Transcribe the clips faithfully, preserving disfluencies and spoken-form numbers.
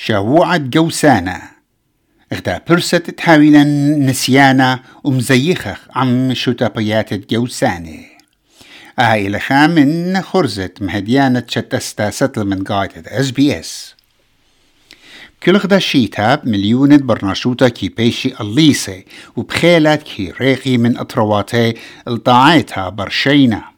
شاوعة جوسانة اغدا برست تحاولا نسيانا ومزيخخ عم شتابيات جوسانة اهي لخام من خرزة مهديانة شتستا ستلمنت قايدة اس بي اس كل غدا شيتاب مليونة برناشوتا كي بيشي الليسي وبخيلات كي ريقي من اطرواتي الطاعيتها برشينا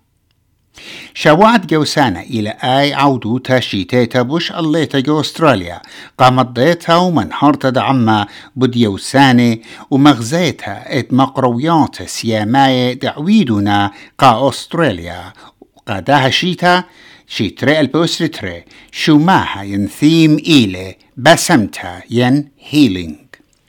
شاوعت جوسانة إلى آي عودوتا شيتيتا بوش الليتا جو أستراليا قامت ضيتها ومنحرتا دعما بديوسانة ومغزيتها ات مقرويات سياماي دعويدنا قا أستراليا قاداها شيتا شيتري البوسرتري شو ماها ينثيم إيلي بسمتها ين هيلينج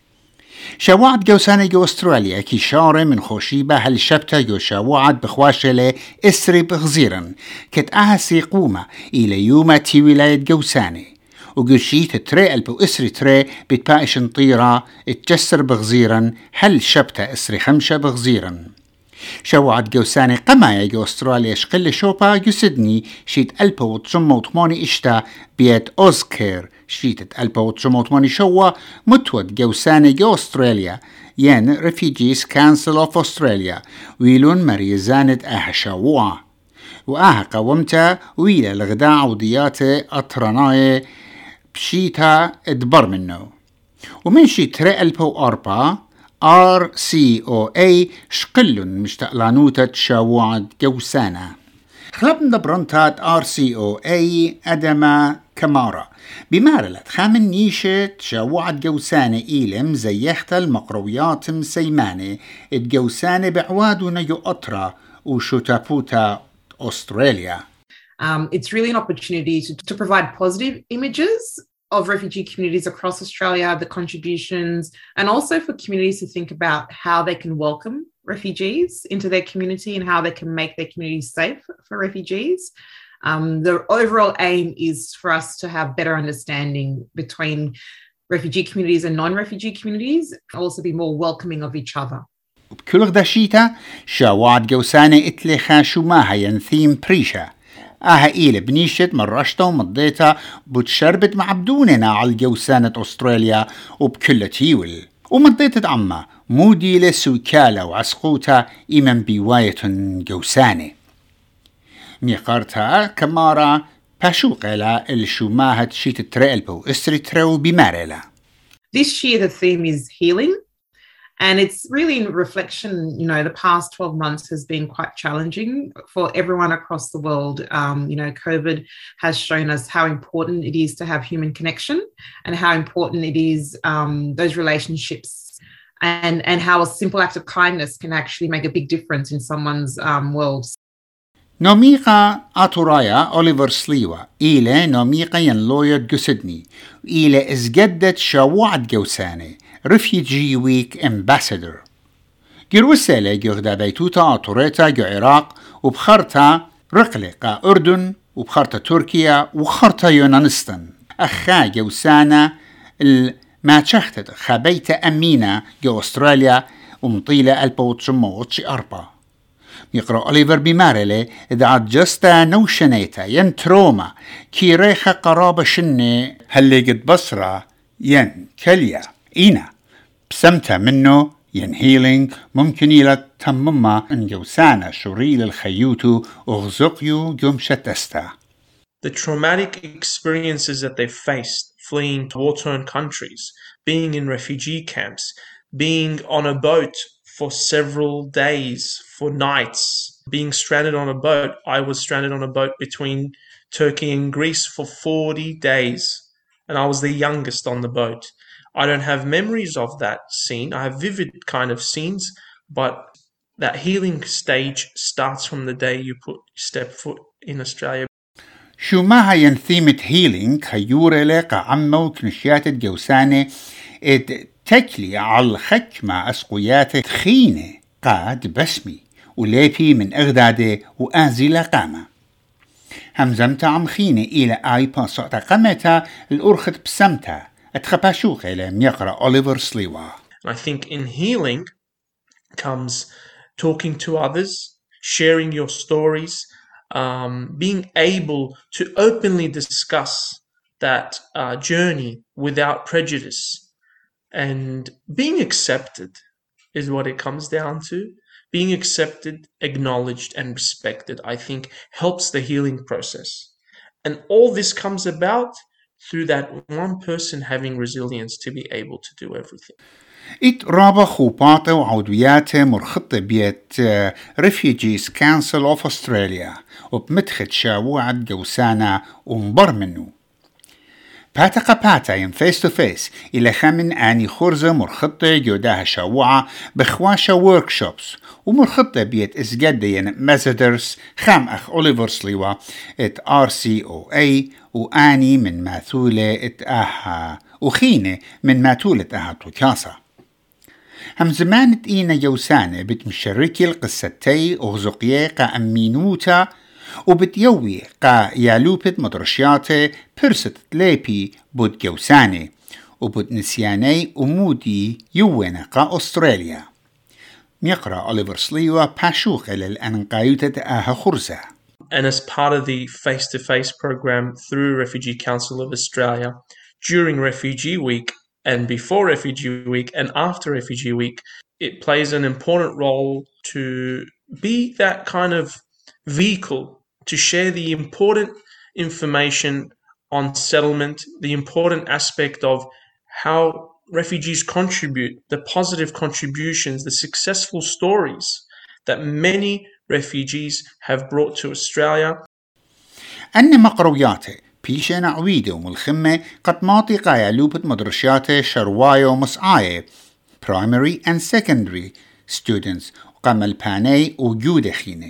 شاوعت جوسانة جو أستراليا كي شارة من خوشيبة هالشبتة جو شاوعت بخواشلة إسري بغزيرن كت أهسي قومة إلى يوم تي ولاية جوسانة وقشيت تري البو إسري تري بتبايش نطيرة اتجسر بغزيرن هل شبتة إسري خمشة بغزيرن شاوعت جوسانة قمايا جو أستراليا شقل شوبا جو سيدني شيت ألبو وتسمو وطماني إشتا بيت أوزكير شيت ألبو وتسمو وطماني شوا متود جوسانة جو أستراليا ين Refugees Council of Australia ويلون مريزانة أها شاوعة وأها قومتا ويلا لغدا عودياتي أطرناي بشيتا ادبر منه ومن شيت ري ألبو أربا آر سي أو إيه شقلن مشتقلانوتة شاوعة جوسانة خلب دبرنتات آر سي أو إيه أدما كمارا بمارلت خامن نيشة شاوعة جوسانة إيلم زيخت المقرويات مسيمانة الجوسانة بعوادنا يو أطرا وشوتابوتا أستراليا. Um, it's really an opportunity to, to provide positive images of refugee communities across Australia, the contributions, and also for communities to think about how they can welcome refugees into their community and how they can make their communities safe for refugees. Um, the overall aim is for us to have better understanding between refugee communities and non-refugee communities, and also be more welcoming of each other. بكل غدا شيتا شاوعت جوسانة اتلي خاشو ماها ينثيم بريشا آها إيلة بنيشت مرشتا ومضيتا بتشربت معبدوننا على جوسانة أستراليا وبكل تيول ومضيت عما مودي لسوكالة وعسقوتا إيمن بواية جوسانة ميقارتها كمارا باشوقلا الشماهة شيت تريلبو استريترو بمارلا. This year the theme is healing. And it's really in reflection, you know, the past twelve months has been quite challenging for everyone across the world. Um, you know, COVID has shown us how important it is to have human connection and how important it is, um, those relationships and, and how a simple act of kindness can actually make a big difference in someone's um, world. نوميقا أطورايا أوليفر سليوا إلى نوميقا ينلوير جسدني إلى إزجدت شاوعة جوسانة Refugee Week Ambassador جروسالة جغدا بيتوتا أطوريتا جو عراق وبخرتا رقلقة أردن وبخرتا تركيا وخرتا يونانستان أخا جوسانة ما تشختت خبيت أمينة جو أستراليا ومطيلة البوتشموتشي أربا يقرأ أوليفر بمارلي إذا جستا نوشنيتا ين تروما كي ريخة قرابة شنة هاللي قد بصرة ين كليا إينا بسمتها منه ين هيلينج ممكن إلى تمما إن جوسانا شريل الخيوتو أغزقيو جمشتستا. The traumatic experiences that they faced fleeing to war-torn countries, being in refugee camps, being on a boat for several days, for nights, being stranded on a boat. I was stranded on a boat between Turkey and Greece for forty days, and I was the youngest on the boat. I don't have memories of that scene. I have vivid kind of scenes, but that healing stage starts from the day you put step foot in Australia. شو ما هي ثيمة هيلينج خيورة لقى عمو كنشيات جوسانة ات تكلي على الخكمة أسقيات خينة قاد بسمي وليبي من أغدادة وآزي قامة همزمتا عم خينة إلى آي باسوتا قامتا الأرخت بسمتا اتخباشوخ إلى ميقرأ أوليفر سليوا. I think in healing comes talking to others, sharing your stories, um, being able to openly discuss that uh, journey without prejudice. And being accepted is what it comes down to. Being accepted, acknowledged, and respected, I think, helps the healing process. And all this comes about through that one person having resilience to be able to do everything. إت رابا خوباته وعضوياته مرخطة بيت Refugees Council of Australia وبمدخت شاوعة جوسانا ومبر منه. باتا قباتا ين فيس تو فيس إلى خمن آني خرزة مرخطة جوداها شاوعة بخواشة وركشوبس ومرخطة بيت إسجد ين مازدرس خام أخ أوليفر سليوا ات آر سي أو إي وآني من ماثولة ات آها وخينة من ماثولة آها توكاسا. هم زمان إينا جوسانة بتمشركي القصتي أغزقية قا أمينوتا وبتيوي قا يالوبت مدرشياتي برست ليبي بود جوسانة وبت نسياني أمودي يوينة قا أستراليا. ميقرأ أوليفر سليوا باشوخ إلى الأنقايوتة آها خرزة. And as part of the face-to-face program through Refugee Council of Australia, during Refugee Week, and before Refugee Week and after Refugee Week, it plays an important role to be that kind of vehicle to share the important information on settlement, the important aspect of how refugees contribute, the positive contributions, the successful stories that many refugees have brought to Australia. أن مقروياته بيشنا عويدة وملخمة قد ماطي قايا لوبت مدرشاته شرواية ومسعاية primary and secondary students وقام الباني وجودة خينة.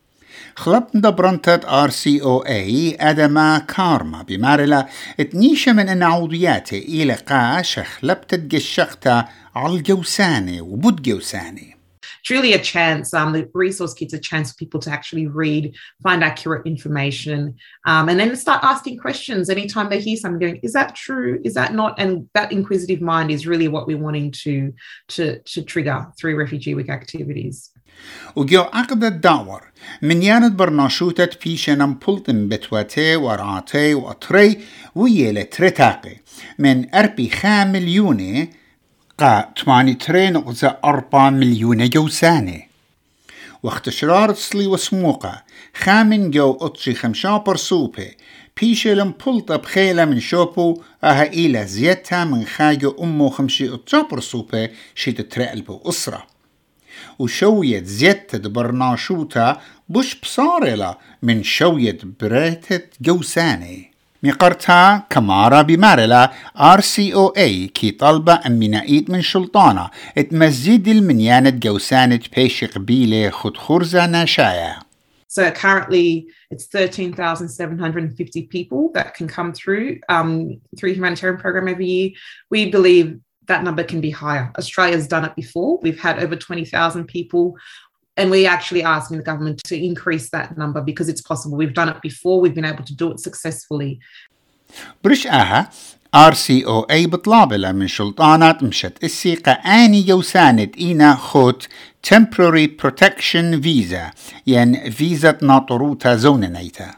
خلط دبرنتت آر سي أو إي أدما كارما بمارلا اتنيشة من أن عوضياته إلى قا شخلبتت جشقتا عالجوسانة وبود جوسانة. It's really a chance, um, the resource kit's a chance for people to actually read, find accurate information, um, and then start asking questions anytime they hear something going, is that true? Is that not? And that inquisitive mind is really what we're wanting to, to, to trigger through Refugee Week activities. وجو عقد الدعور من ياند برناشوتة بيشنا مبلطن بتواتي ورعاتي وأطري ويلة ترتاقي من أربي خام مليونة قا ثمانية ترين نقطة أربعة مليون جوسانة. واختشرار تصلي وسموقة خامن جو أطشي خمشا برسوبة بيشة لمبلطة بخيلة من شوبو أها إلى زيتها من خاجو أمو خمشي أطشا برسوبة شيت ترقلبو أسرة. وشوية زيتة برناشوتا بش بصارلة من شوية بريتة جوسانة. مقرتها كمارا بمارلا آر سي أو إي كي طلبة أمينائيت من شلطانة اتمزيد المنيانة جوسانة بيش قبيلة خد خرزة ناشايا. So currently it's thirteen thousand seven hundred fifty people that can come through um, through humanitarian program every year. We believe that number can be higher. Australia's done it before. We've had over twenty thousand people. And we're actually asking the government to increase that number because it's possible. We've done it before. We've been able to do it successfully. برش آها آر سي أو إي بطلابلة من شلطانات مشت السيقة آني جوسانة إينا خوت temporary protection visa يعني فيزا ناطروتا زون نيتا.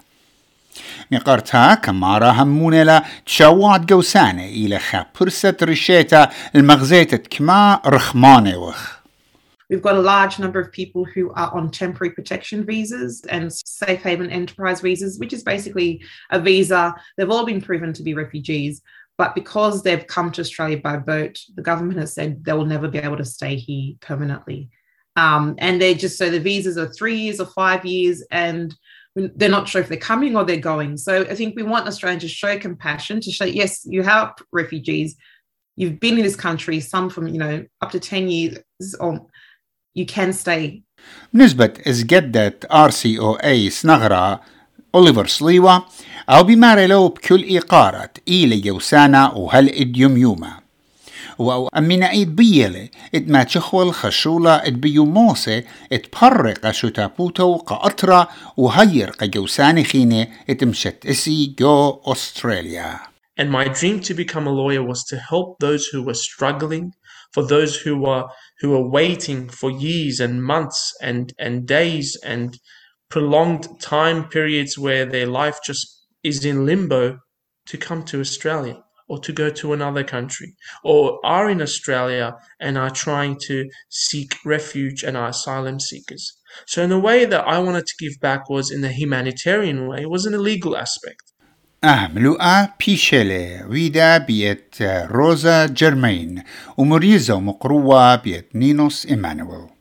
مقرتها كمارا همونة لا تشوات جوسانة إلى خابرسة رشيتا المغزيتة كما رخمانة وخ. We've got a large number of people who are on temporary protection visas and safe haven enterprise visas, which is basically a visa. They've all been proven to be refugees, but because they've come to Australia by boat, the government has said they will never be able to stay here permanently. Um, and they're just, so the visas are three years or five years, and they're not sure if they're coming or they're going. So I think we want Australians to show compassion, to show, yes, you have refugees, you've been in this country, some from, you know, up to ten years, or you can stay. نسبة إزجدة آر سي أو إي سنغرا أوليفر سليوا أو بمارلو بكل إيقارة إيلي جوسانا وهل إديوم يوما و أمينا إيد بيالي إد ما تشخول خشولة إد بيو موسى إد برق شتابوتو قأطرة وهير قجوساني خيني إد مشت إسي جو أستراليا. And my dream to become a lawyer was to help those who were struggling, for those who were who are waiting for years and months and, and days and prolonged time periods where their life just is in limbo, to come to Australia or to go to another country, or are in Australia and are trying to seek refuge and are asylum seekers. So in a way that I wanted to give back was in the humanitarian way, it was in a legal aspect. أهملوءة بيشلة ويدا بيت روزا جرمين ومريزة ومقروة بيت نينوس إيمانويل.